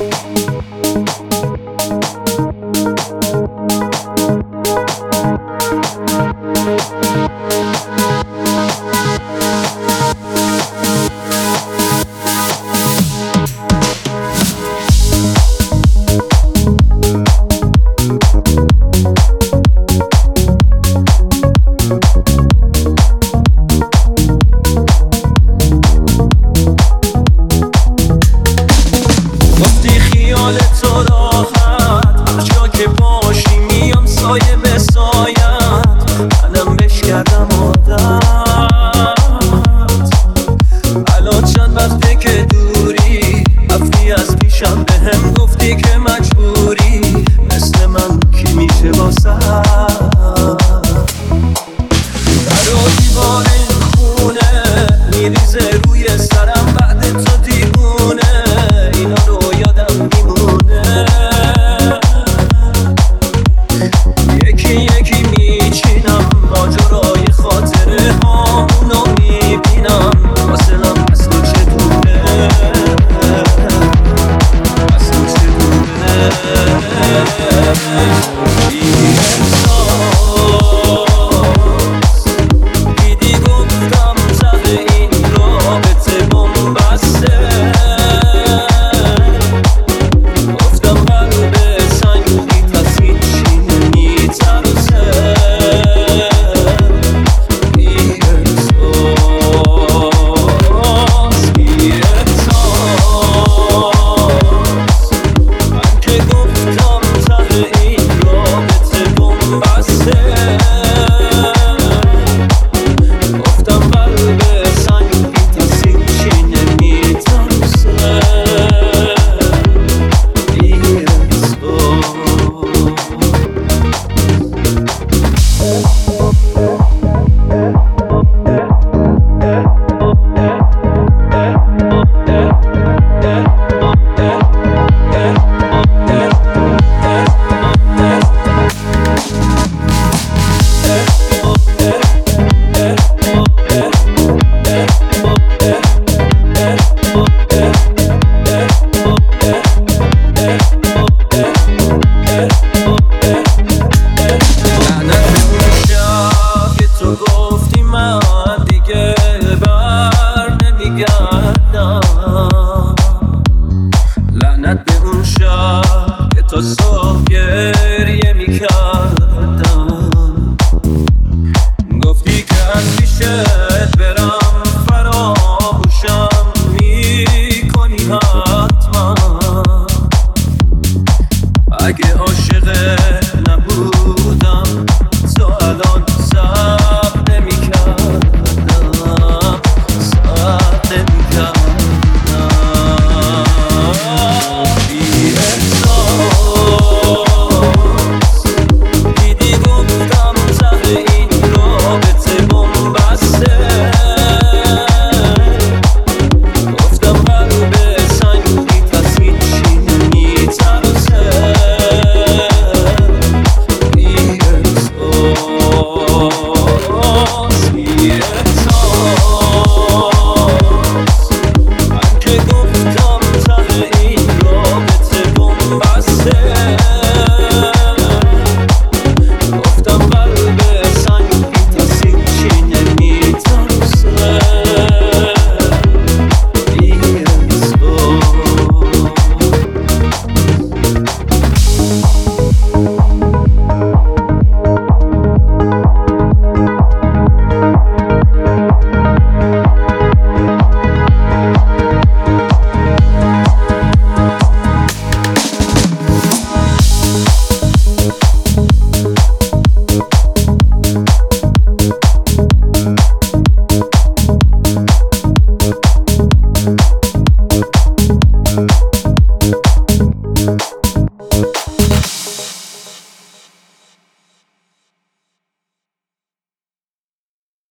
تو راحت هر جا که باشی میام سایه به سایت، منم بش کردم عادت. الان چند وقته که دوری، رفتی از پیشم بهم گفتی که مجبوری، مثل من کی میشه واسه در و دیوار این خونه میریزه روی سرم بعد تو دیوونه، اینا رو یادم میمونه. یکی یکی میچینم ماجرای خاطره هامونو میبینم، واسلم از تو چطوره، از تو چطوره. لعنت به اون شب که تا صبح گریه میکردم، گفتی که از پیشه